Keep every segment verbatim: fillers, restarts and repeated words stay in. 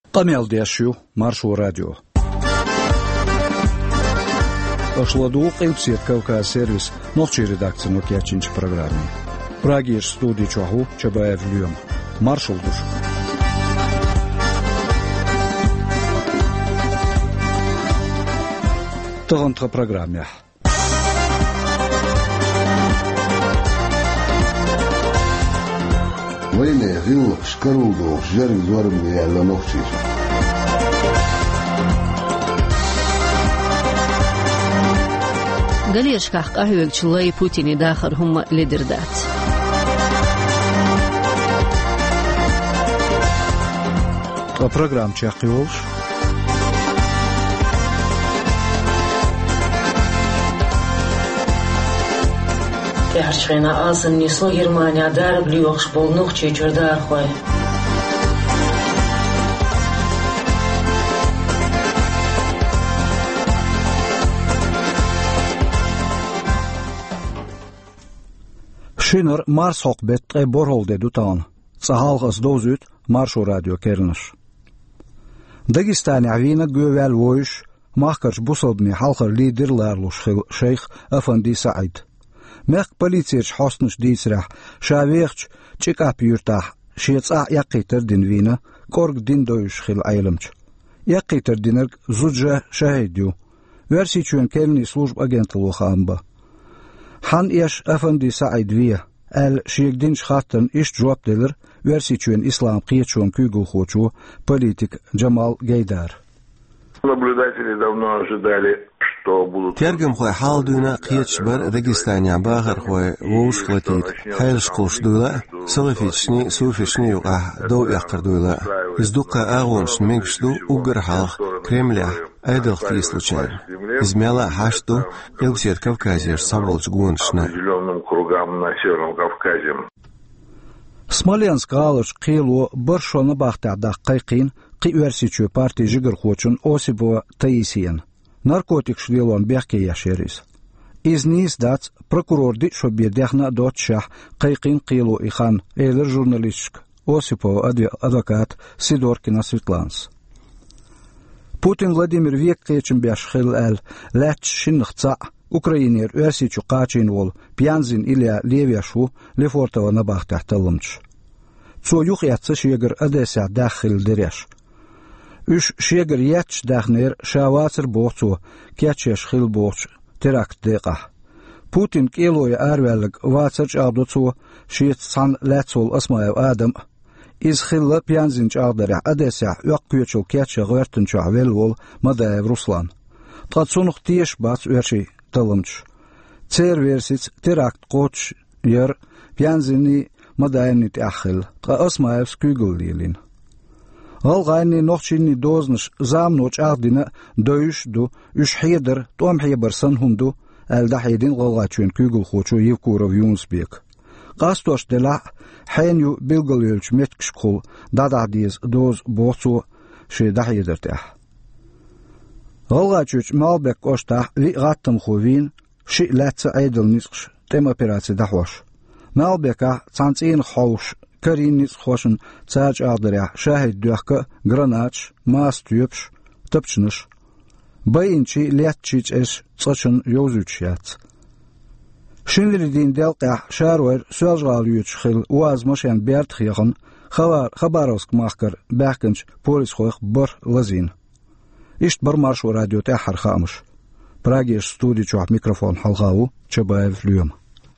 قميل ديشيو مارشو راديو Ошладук импсет Кавказ сервис ночи редакция нокиячинч программе. Прагиш студии чаху Чабаев Люем. Маршал душ. Тагантра программе. Войне гил шкарулду жер зорм я на ночи. قاليش كح قهوة شلي بوتين داخل هم لدردات البرنامج شاقيولش يحشينا أصلا نسوا جرمانيا دار بليوخش بولنوخ شيء جردار خوي Шинер Марс Хокбет и Борхолде Дутан. Сахалгас дозут Маршо радио Кернеш. Дагестан عوينا جوال ووش ماخكرش بوصدني حلقر ليدر لارلوش شيخ أفندي سعيد. ماخ بوليتيرش حسنش ديسرح شاويخش تشيك اب يرتاح شيتصع يقيتر دين وينا كورك دين دوش خيل عيلمش. يقيتر دينرك زوجة شاهديو. ورسي چون كلني سلوجب أجنت الوخامبا. حن إيش أفندي سعيد ويا ال شيخدين شخاتن إيش جواب دلر ورسي چون إسلام قيتشون كيغو خوچو политик Джамал Гайдар. Наблюдатели давно ожидали, что будут... Тергем хой халдуна қиетшбар Дагестане багар хой воуш латит хайлш қошдула салафични суфични юға доу яқырдула издуқа ағонш мегшду угар халх Кремля айдалх три случайно. Измяла хашту илсет Кавказеш саволч гуоншна. Определенным кругам на Северном Кавказе. Смоленск галыш қилу бір шоны бақтада қайқин қи өрсичу партий жигір хочын осибо таисиен. Наркотик швилон бәхке яшерис. Изнис дац прокурорди шобедехна дотшах қайқин қилу ихан эйлер журналистик осипо адвокат Сидоркина Светланс. Путин Владимир Веккечен бяшхил әл ләч шиннықца Украинер өрсичу қачин ол пьянзин или левяшу лефортова на бахтах талымч. Цо юх ятса шегір адеся дахил дереш. Үш шегір ятч дахнер шавацыр боғцу кячеш хил боғч теракт деқа. Путин келой арвелік вацырч ардуцу шиет сан ләцол асмаев адам из хилла пьянзин чардыря адеся юқ күйечіл кяча ғыртын чавел ол мадаев Руслан. Тғатсунық тиеш бац өрши талымч. Цер версиц теракт қоч ер пьянзини мадаевнит ахил. Тға асмаев скүйгіл дейлин. Алғайни нохчинни дозныш замноч ардина дойшду үш хейдер том хейберсан хунду әлдахейдин ғалғачуен күйгіл хочу Евкуров Юнсбек. Қастош дела хайню билгіл елч меткіш қол дададиз доз боғцу ше дахейдертях. Ғалғачуч Малбек оштах ви ғаттым хувин ши ләтсі айдыл нисқш тем операция дахваш. Малбека цанцин хауш Карин ниц хошен цач ардыря шахид дюхка гранач мас тюпш топчныш. Байинчи лятчич эш цачын йозуч яц. Шинлеридин делка шаруэр сөлжгал юч хил уазмашен берт хихан хабар Хабаровск махкар бахканч полис хойх бар лазин. Ишт бар Маршо радио тахар хамыш. Прагеш студии чуах микрофон халгау Чабаев Люем.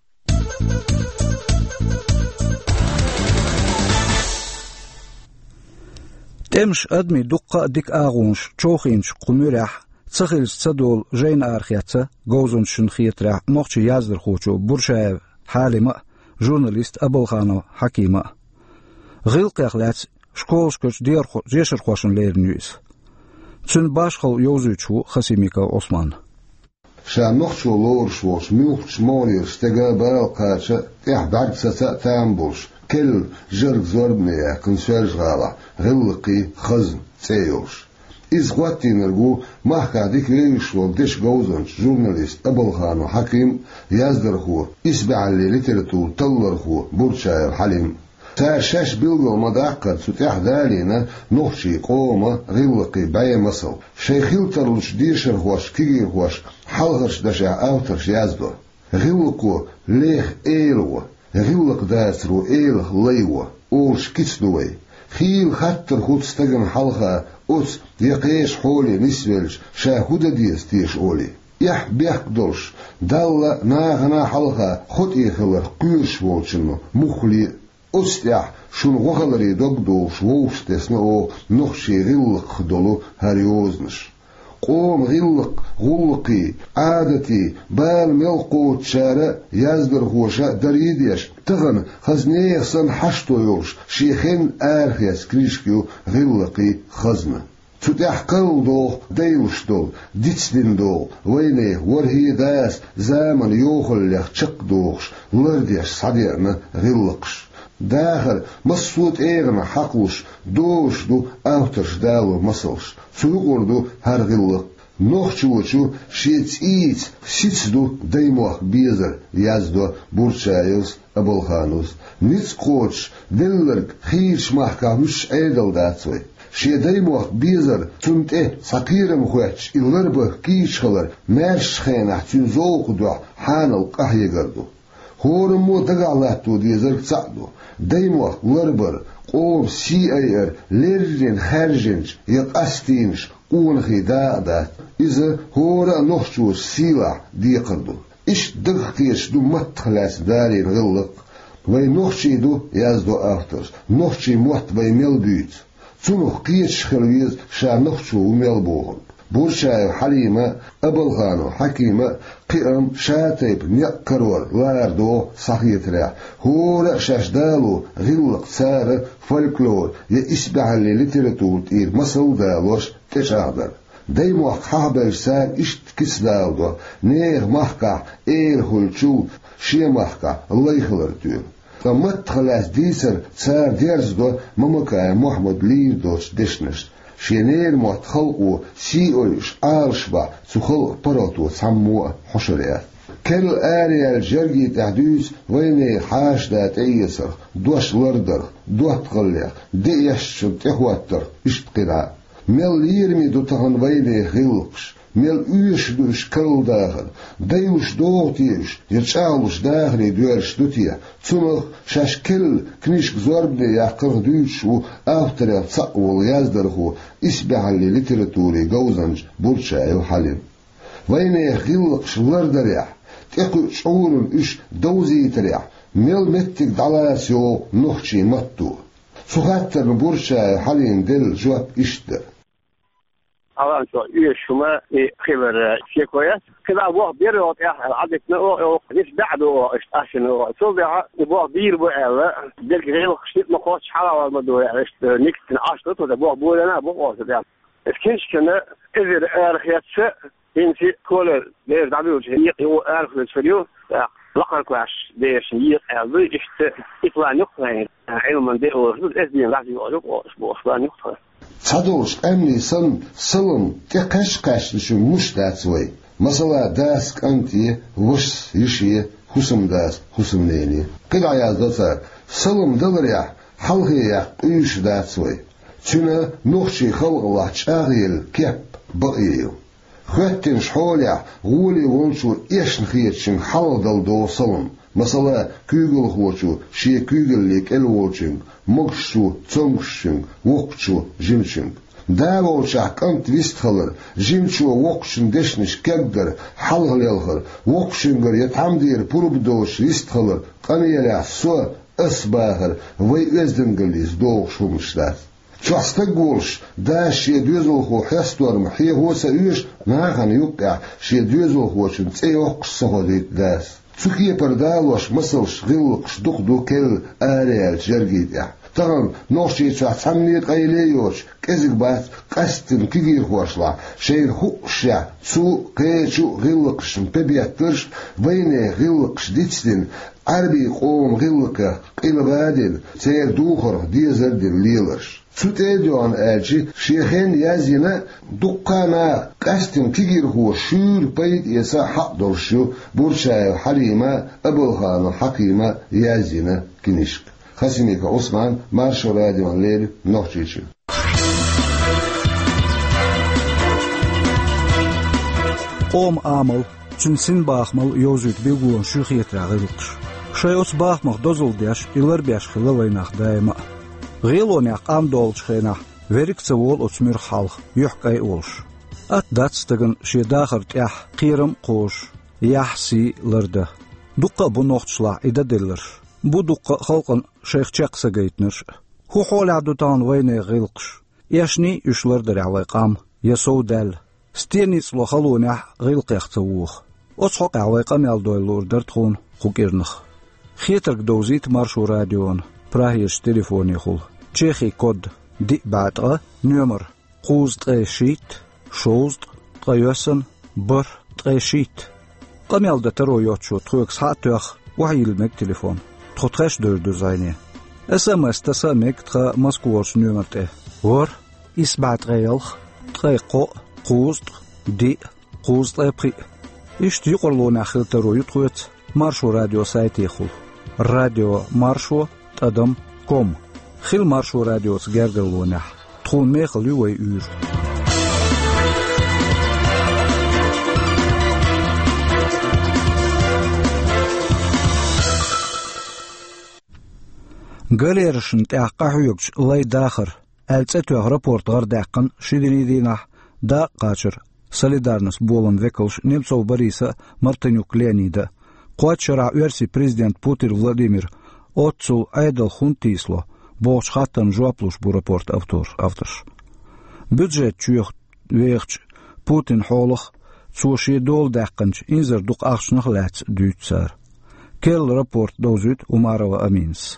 تمش أدمي دقة ديك آغونش چوخينش قميرح تسخيلش تسدول جين آرخياتة غوزون شنخيت رح نوخش يازدر خوشو برشايف حالمة جورناليست أبلخانو حكيمة غيلق يخلات شكولشكش دير خو جيشر خوشن لير نيوز تسن باشخل يوزوچو خسيميكا عثمان شامخشو لورش وش ميوخش مولير ستيغا باراقاشا إحبارك ستا تامبوش كل جرق زوربنيا كنسوالش غالا غلقي خزن تيوش إز غواتي نرغو محكا ديك ليشلو ديش غوزنش جورناليست أبلخانو حكيم يازدر خو إسبع اللي لترتو تلر خو برشاير حليم صار شاش بيلغو مدعقد ستح دالينا نوحشي قومة غلقي باي مصل شيخيل ترلش ديشر هوش كيغير هوش حلغش دشع اوترش يازدو غلقو ليخ ايلو غلق داسرو ايلغ ليو اولش كيتسدوي خيل خطر خود استغن حلقة اوس يقيش حولي نسولش شاهودة ديس تيش اولي يح بيحقدوش دالة ناغنا حلقة خود ايخلر قيرش وولشنو مخلي أستيح شون غخلري دقدوش ووش تسنو نخشي غلق خدولو هريوزنش قوم غلق غلقي عادتي بال ملقو تشارة يزدر خوشا دريديش تغن خزنيه سن حشتو يوش شيخين آرخيس كريشكيو غلقي خزنه تتح قل دول ديوش دول ديتسدين دول ويني ورهي داس زامن يوخل لخ تشق دوخش لرديش صديقنا غلقش داخل مصوت ايغنا حقوش دوش دو اوترش دالو مصلش سوقور دو هر غلق نوخشوشو شيتس ايتس شيتس دو ديموخ بيزر يازدو بورشايوس ابولخانوس نيتس قوتش دلرق خيرش محكا مش ايدل داتسوي شي ديموخ بيزر تنت ايه ساقيرم خواتش اللربه كيشخلر مارش خينح تنزوق دو حانل قهي قردو هورمو دقالاتو ديزر تسعدو ديموخ لربر قوم سي اير لرجن خرجنش يقاستينش قونخي دادا إذا هورا نوخشوش سيلع دي قردو إش دغتيش دو متخلاس داري غلق وي نوخشي دو يازدو افترس نوخشي موت وي ميل بيت تنوخ قيش خلويز شا نوخشو وميل بوغن بورشايو حليمة أبلغانو حكيمة قيم شاتيب نيقرور لاردو صحيت ريح هورا شاشدالو غلق سارة فولكلور يسبع اللي لتراتور تير مصل دالوش تشاغدر دايمو حابر سار اشت كس دالدو نيغ محكا اير خلچو شي محكا الله يخلر تير فمت خلاص ديسر سار ديرزدو ممكا محمد لير دوش دشنش شينير موت خلقو سيئوش آلشبا سخلق براتو سمو حشريات كل آريا الجرجي تحديث ويني حاش دات ايسر دوش لردر دوت غليق ديش تخواتر اشتقنا ميل يرمي دو تغن ويني غلقش ميل ايش دوش كل داخل ديوش دوتيش يتشاولش داخلي دوش دوتيا تسمخ شاش كل كنيشك زوربني يحقر دوش و افتر تصقول يازدرخو اسبع اللي لتراتوري جوزنج بورشاي وحليم ويني غلقش لردريح تقو شعور ايش دوزي تريح ميل متك دلاسيو نخشي متو سخاتر بورشاي حليم دل جواب اشتر الان شو يشما خبر شيء كويس كذا ابوه بيرو عندك نو ليش بعده عشان سو ابوه بير بو ديك غير خشيت ما قوتش حاله ما دو نيكت عشرة ولا ابوه بو انا ابوه ده اسكنش كنا اذا ارخياتش انت كل غير دعوه هي هو ارخ الفيديو لقر كواش ديش هي قضي اشت اطلع نقطه علما دي وحدود اس دي راح يقولوا اسبوع اطلع نقطه صدوش أمني سن سلم تقش قش لشو مش داتسوي مثلا داسك أنتي وش يشي خسم داس خسم نيني قلع يا دوتر سلم دلريح حلقيح ايش داتسوي تنا نوخشي خلق الله تشاغيل كيب بقيو خوتين شحوليح غولي ونشو ايش نخيتشن حل دل دو سلم مثلا كيغل خوشو شي كيغل ليك الوچن مغشو تسمشن وقشو جيمشن داو شاك انت ويستخلر جيمشو وقشن دشنش كقدر حلغل يلغر وقشنغر يتعمدير بروبدوش يستخلر قنيلع سو اسباهر وي ازدنگليز دوغشو مشتات شو استقولش دا شي دوزل خو حستور محيه هو سيوش ناغن يوقع شي دوزل خو شن تيوق صهوديت داس سوكيه بردالوش مسلش غلقش دقدو كل آريال جرقيد يح طغن نوشي تشاح سمنيت قيليوش كزق بات قستن كيغير خوشلا شير خوشا سو قيشو غلقش مببياترش ويني غلقش ديتستن عربي قوم غلقه قيل بادن سير دوخر ديزر دين ليلش سوتيديون آجي شيخين يازينا دقانا قستن كيغير هو شور بيت يسا حق درشو بورشاي حليمة أبوغان حقيمة يازينا كنشك خسينيك عثمان مارشو راديو ليل نوحجيشي قوم عمل تنسين باخمل يوزيك بيقولون شو خيترا غيلقش شايوس باخمل دوزل ديش إلر بيش خلاليناخ دايما غيلوني قام دولش خيناخ верик цевол отсмир халх юхкай олш ат датстаган шедахар тях қирым қош яхси лырды дуққа бу ноқтшла идаделлер бу дуққа халқын шейхчақса гейтнеш ху холядутан вайне гилқш яшни үшлердер алайқам ясоудал стениц лохалуня гилқяхтаух отсоқ алайқам ялдойлурдер тхун хукирнах хитрк доузит маршу радион прахиш телефони хул чехи код دي بعد نمر قوز تغيشيت شوز تغيوسن بر تغيشيت قميل دترو يوتشو تغيوك ساعتوخ وحي المك تليفون تغيش دور دو زيني اس ام اس تسامك تغا مسكوش نمر ته ور اس بعد غيلخ تغيقو قوز دي قوز تغيبري ايش تيقرلون اخر ترو يتغيوت مارشو راديو سايتي خل راديو مارشو تقدم كوم خيل مارشو راديوس جرجلونح تخون ميخل يوي يور غاليرشن تاقحيوكش لاي داخر التتو رابورت غرداقن شيديني دينح دا قاچر солидарность болон веколш немцов Бориса Мартынюк Леонида قواتشرع يرسي президент Путин Владимир отцу айдал хунтисло Бош хаттан жуаплуш бу рапорт автор авторш. Бюджет чух вехч Путин холох цуши дол дакканч инзер дук ахшнах лац дүйцар. Кел рапорт дозут Умарова Аминс.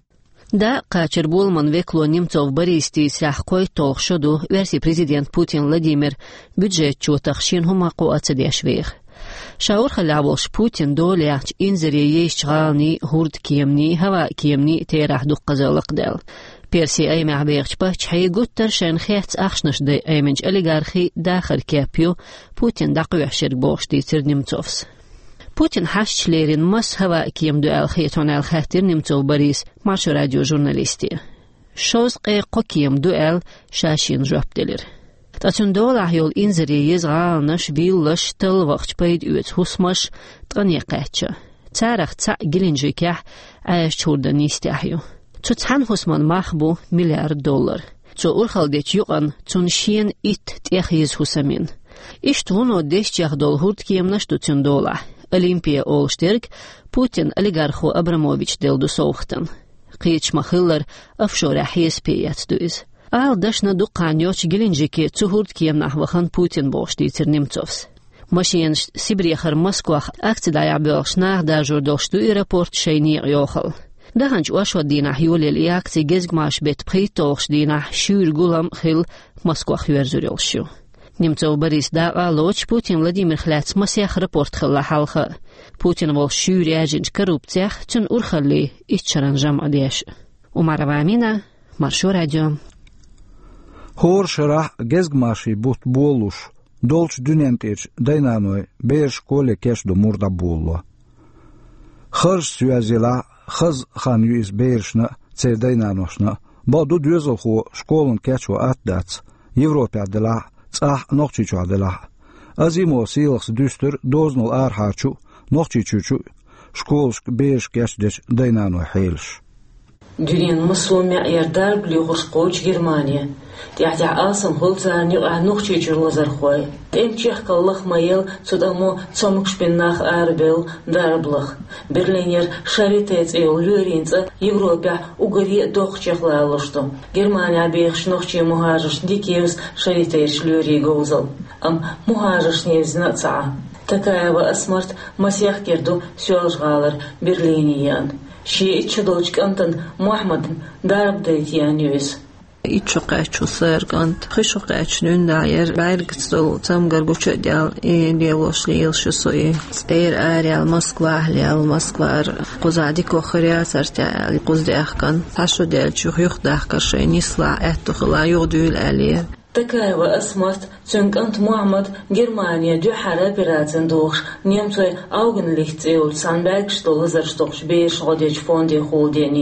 Да качер болман векло немцов Бористи сяхкой толшоду верси президент Путин Владимир бюджет чутах шин хумаку ацдешвех. شاور خلعوش بوتين دولياش إنزري يشغالني هورد كيمني هوا كيمني تيرح دق زلق دل بيرسي أي معبيغش باش حي قوتر شان خيحت أخشنش دي أيمنج أليغارخي داخل كيابيو بوتين داقو يحشر بوش دي تر نمتوفس بوتين حش ليرين مس هوا كيم دو الخيطون الخاتر نمتوف باريس مارشو راديو جورناليستي شوز قيقو كيم دو ال شاشين جواب دلير تاتون دولا يول إنزري يزغالنش بيلش تلوخش بيد اوت هسمش تغنيقاتش تارخ تا جلنجيكح عايش توردا نيستاحيو تو تحن هسمان مخبو مليار دولار تو أورخال ديت يوغن تون شين إت تيخيز هسامين إش تونو ديش تيخ دول هورد كيمنش دوتون دولا أولمبيا أولشترك بوتين أليغارخو أبراموفيتش ديل دو سوختن قيتش مخيلر أفشور حيس بيات دويز آل داشنا دو قانيوش جلنجيكي تهورد كيم نحوخن بوتين بوش ديتر نمتوفس ماشين سيبريخر مسكوخ أكتدا يعبيوش ناخ دا جوردوش دو إيرابورت شينيق يوخل دهانج واشو دينا حيولي الإياكتي جزگماش بيت بخيطوخش دينا شور قولم خيل مسكوخ يورزوريلشو نمتو بريس دا آلوش بوتين ولاديمير خلاتس مسيخ رابورت خلا حالخا بوتين وال شور ياجنج كروبتيخ تن أورخلي إتشران جمع ديش ومارا أمينة مارشو راديو Hor şerah gezgmaşi but boluş, dolç dünenteç daynanoy beş şkole keşdo murda bollo. Xırş süyazila xız xan yüz beşna çe daynanoşna, badu düzel xo şkolun keço atdats, Evropadela tsah noqçiçu adela. Azimo silx düstür doznol arhaçu, noqçiçuçu şkolsk beş keşdeç daynanoy helş. Дюрин мусуми ярдар блюхуш коуч Германия. Тяхтя асам холцани анухчи чурлазархой. Тем чехкаллах маел цудамо цомукшпиннах арбел дарблах. Берлинер шаритец эйл люринца Европа угори дохчехлалыштым. Германия бехшнохчи мухажыш дикевс шаритец люри гоузал. Ам мухажыш невзнаца. Такаева асмарт масях керду сёлжгалар Берлиниян. شيء تشدوج كنتن محمد دارب ديتيانيوس إتشقاش سرقنت خشقاش ننداير بعرقتو تمغر بوشديال إيديوش ليلش سوي إير آريال موسكوا ليال موسكوا قزادي كوخريا سرتا قزدي أخكن تاشو ديال شيخ داخكر شي نسلا أتخلا يودول عليه Такаева асмарт цюнкант Мухаммад Германия дю хара пиратен дохш немцой аугенлихт эул санберг что лазерштохш беш годеч фонде холденер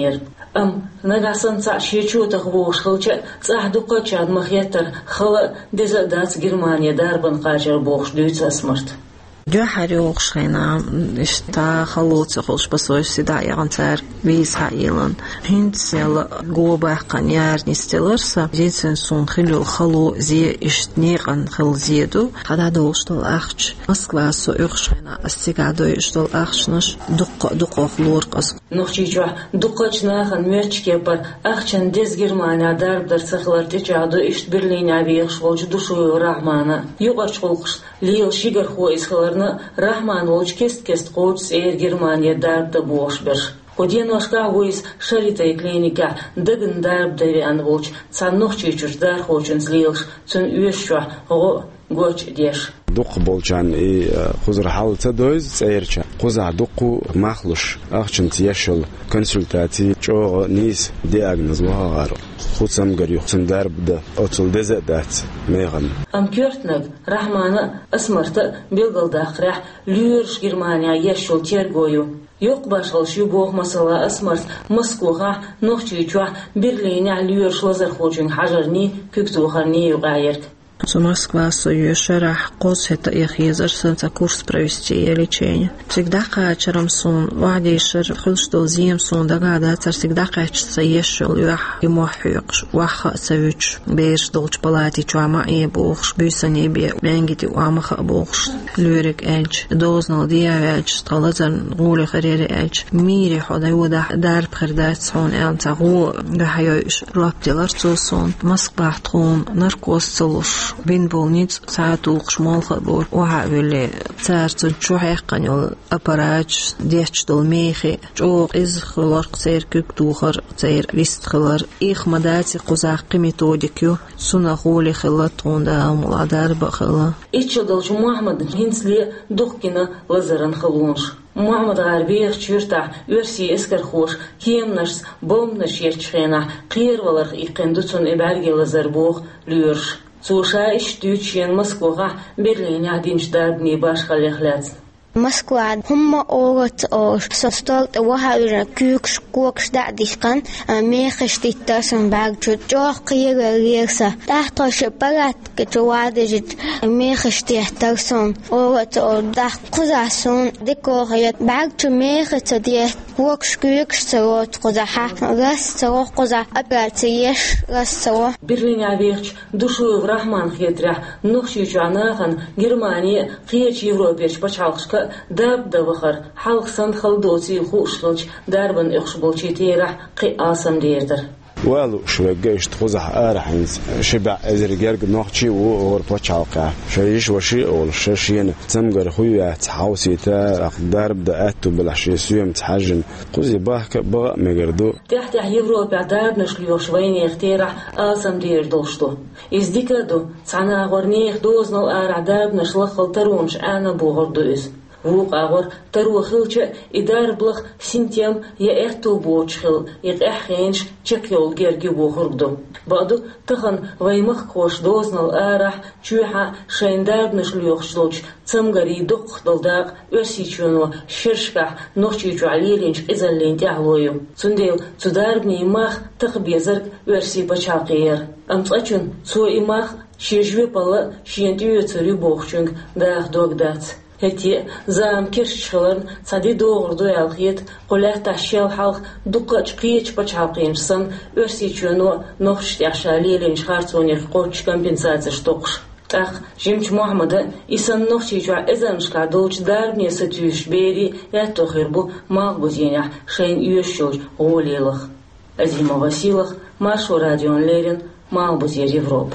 أم نجاسن تعشيشو تخبوش خلچ تعهدوك چاد مخيتر خلا دزادات جرمانيا داربن قاجر بوخش دوت اسمرت جو حريوق شخينا اشتا خلوت خلش بسوش سدا يغنتر بيس حايلن هند سيل غوبا قنيار نستلرسا جيتسن سون خلو خلو زي اشتنيقن خل زيدو خدا دوشتل اخش مسكوا سو يخشينا استيغادو يشتل اخشنش دق دق خلور قس نوخشي جو دقچناخن مرچكبر اخچن دز جرمانيا دارب در سخلر تجادو اشت برلين ابيخ شولج دشو رحمانا يوغش خلقش ليل شيغر خو اسخلر Rahman olç kest kest qoç er Germaniya darbda boşber. Kodien oşka vois şalita klinika dagın darbda an olç sannoqçı çurdar xoçun zlilx tun üyeşwa go goç diş. Duq bolçan i xuzr halta doz sayercha. Quza duqu maxlush axchint yashul konsultati ço nis diagnoz var. Xutsam gar yuxsun darbda otul dezadat meğan. Am körtnag Rahmanı asmarta bilgalda xrah lürş Germaniya yashul tergoyu. Yok başalşı boğ masala asmart Moskvaga noqçıçwa Berlin'e lürş lazar xoçun hajarni küktuğarni yuqayırk. С Москва союзера qoz это их езерсенца курс провести лечение. Всегда качером сон вадишер хулштол зим сон дагадатер всегда качется ешел юах ему хюкш ваха савич беш долч палати чуама и бухш бюсани бе бенгити уамаха бухш люрик элч дознал диавич талазан гуле خريري элч мири ходай вода дар бхердат сон элца гу гахайш раптилар сон Москва тхун наркоз целуш بين بولنيت ساعتوق شمال خبور وحاول تارتو شوحيق قنيول أبراج ديش دول ميخي جوق إز خلار قصير كوك توخر تير ليست خلار إيخ مداتي قزاقي ميتوديكيو سنة خولي خلطون دا ملادار بخلا إيش دلش محمد هنسلي دوخكينا لزرن خلونش محمد غربيخ چورتا ورسي اسكر خوش كيمنش بومنش يرچخينا قير ولر إيقندوتون إبارجي لزربوخ لورش Слушай, что чин Москва, Берлин, один штабный баш халехляц. Москва, هم أوقات أو سستالت وهاي كيكش كوكش دعديشكان ميخش تيتاسن بعد جو قير ريرسا تحت شبرات كتوادج ميخش تيتاسن أوقات أو دح قزاسون ديكوريات بعد ميخش تديه كوكش كيكش سروت قزحة راس سرو قزح أبراتيش راس سرو برلين عبيرش دوشو رحمن خيترح نخشي جعناخن جرمانيا خيش يوروبيش بچالخشك داب دبخر حلق سن خلدوتي خوشلج داربن اخشبلچي تيرح قي آسم ديردر والو شوگيش تخزح ارحنز شبع ازرجرج نوخشي و بچالقا شيش وشي اول ششين تمغر خويا تحاوسيتا دارب داتو بلحشي سيم تحجن قزي باهك با مغردو تحت يوروبا دارب نشليوش وين يخترح آسم ديردوشتو ازديكادو صنا غورنيخ دوزنو ار دارب نشلخل ترونش انا بوغردوز ووق أغور ترو خلش إدار بلخ سنتيم يأتو بوشخل يقحينش تشكيول جرجي بوخردو بعدو تخن ويمخ خوش دوزن الآرح تشوحا شين دارب نشليوخ شلوش تمغري دق دلداق ورسيشونو شرشكح نوشيجو عليلينش إزالين تعلويو تنديل تداربني إماخ تخبيزرق ورسي بچاقير أمتقشن سو إماخ شيجوي بلا شينتيو تري بوخشنگ داخ دوغ دات هتي زام كرشلن صدي دوغردو يالخيت قلاه تاشيال حلق دقاش قيش بچاقينشسن ورسيچونو نوخش ياشاليلينش خارتوني قوش كمبنساتش توقش تاخ جيمش محمد إسان نوخشيجو إزانشكا دولش داربني ستيوش بيري ياتو خيربو مالبوزينيح شين يوشوج غوليلخ Азима Василах, Маршу Радион Лерин, Малбузер Европ.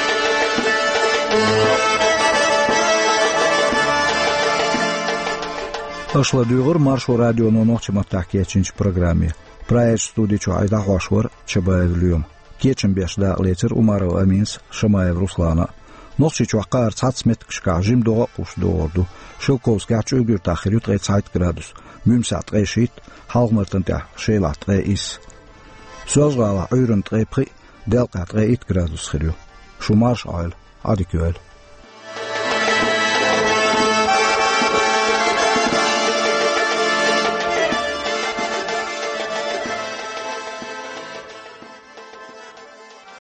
Ашла дүйгір Маршу Радионың оқтиматтақ кечінші программе. Проект студичу айда қошвар Чабаев Люм. Кечін бешда летер Умаров Аминс, Шамаев Руслана. Ноқчичу аққар цацмет кішка жим доға қуш доғырду. Шылковский ачу үгір тақыр ют ғайт градус. Мүмсат ғайшит, халғмыртын тәқ шейлат ғайис. Сөз ғала үйрін тғайпқи, дәл қат ғайт градус қырю. Шумарш айл, адикуэл.